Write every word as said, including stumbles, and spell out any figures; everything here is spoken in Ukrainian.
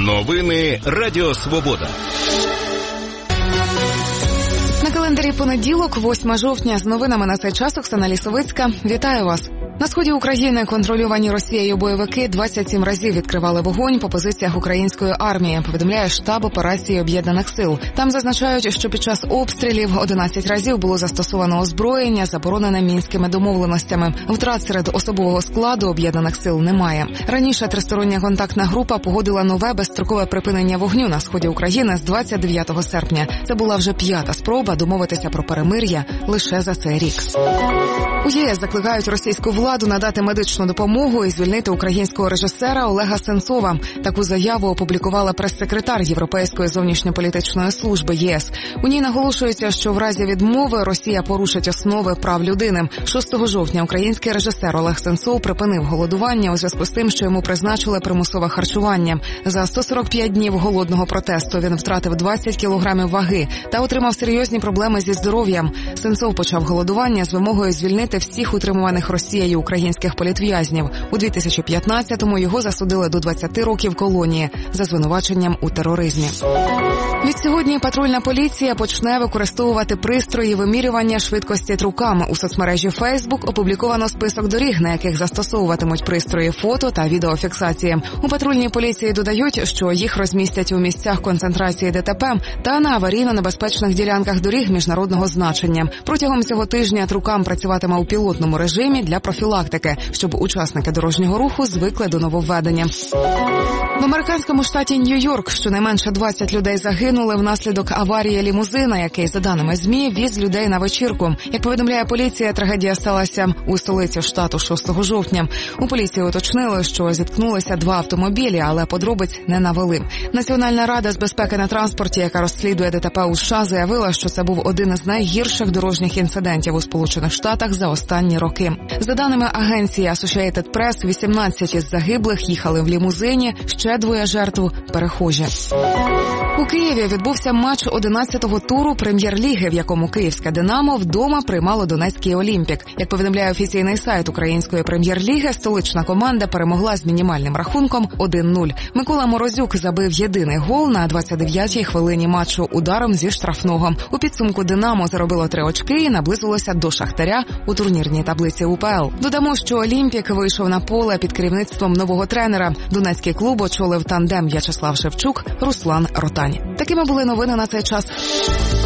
Новини Радіо Свобода. На календарі понеділок, восьмого жовтня. З новинами на цей час Оксана Лісовицька. Вітаю вас. На сході України контрольовані Росією бойовики двадцять сім разів відкривали вогонь по позиціях української армії, повідомляє штаб операції Об'єднаних сил. Там зазначають, що під час обстрілів одинадцять разів було застосовано озброєння, заборонене мінськими домовленостями. Втрат серед особового складу Об'єднаних сил немає. Раніше тристороння контактна група погодила нове безстрокове припинення вогню на сході України з двадцять дев'ятого серпня. Це була вже п'ята спроба домовитися про перемир'я лише за цей рік. У ЄС закликають російську владу надати медичну допомогу і звільнити українського режисера Олега Сенцова. Таку заяву опублікувала прес-секретар Європейської зовнішньополітичної служби ЄС. У ній наголошується, що в разі відмови Росія порушить основи прав людини. шостого жовтня український режисер Олег Сенцов припинив голодування у зв'язку з тим, що йому призначили примусове харчування. За сто сорок п'ять днів голодного протесту він втратив двадцять кілограмів ваги та отримав серйозні проблеми зі здоров'ям. Сенцов почав голодування з вимогою звільнити всіх утримуваних Росією українських політв'язнів. У дві тисячі п'ятнадцятому його засудили до двадцяти років колонії за звинуваченням у тероризмі. Відсьогодні патрульна поліція почне використовувати пристрої вимірювання швидкості трукам. У соцмережі Facebook опубліковано список доріг, на яких застосовуватимуть пристрої фото та відеофіксації. У патрульній поліції додають, що їх розмістять у місцях концентрації ДТП та на аварійно-небезпечних ділянках доріг міжнародного значення. Протягом цього тижня трукам працюватиме у пілотному режимі для профілактики, щоб учасники дорожнього руху звикли до нововведення. В американському штаті Нью-Йорк щонайменше двадцять людей загинули внаслідок аварії лімузина, який, за даними ЗМІ, віз людей на вечірку. Як повідомляє поліція, трагедія сталася у столиці штату шостого жовтня. У поліції уточнили, що зіткнулися два автомобілі, але подробиць не навели. Національна рада з безпеки на транспорті, яка розслідує ДТП у США, заявила, що це був один із найгірших дорожніх інцидентів у Сполучених Штатах за останні роки. За даними агенції Associated Press, вісімнадцять із загиблих їхали в лімузині, ще двоє жертв – перехожі. У Києві відбувся матч одинадцятого туру Прем'єр-ліги, в якому київське «Динамо» вдома приймало Донецький «Олімпік». Як повідомляє офіційний сайт української Прем'єр-ліги, столична команда перемогла з мінімальним рахунком один нуль. Микола Морозюк забив єдиний гол на двадцять дев'ятій хвилині матчу ударом зі штрафного. У підсумку «Динамо» заробило три очки і наблизилося до «Шахтаря» у турнірній таблиці УПЛ. Додамо, що «Олімпік» вийшов на поле під керівництвом нового тренера. Донецький клуб очолив тандем В'ячеслав Шевчук, Руслан Ротань. Такими були новини на цей час.